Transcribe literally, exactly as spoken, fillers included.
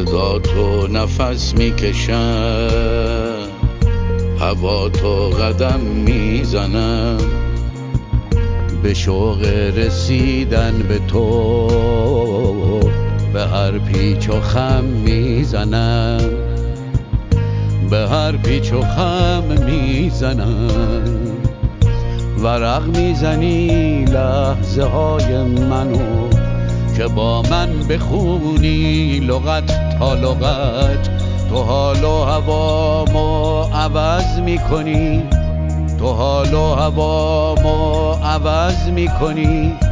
صدا تو نفس میکشم، هوا تو قدم میزنم، به شوق رسیدن به تو به هر پیچ و خم میزنم، به هر پیچ و خم میزنم. ورق میزنی لحظه های منو که با من بخونی لغت تا لغت. تو حال و هوامو عوض میکنی، تو حال و هوامو عوض میکنی.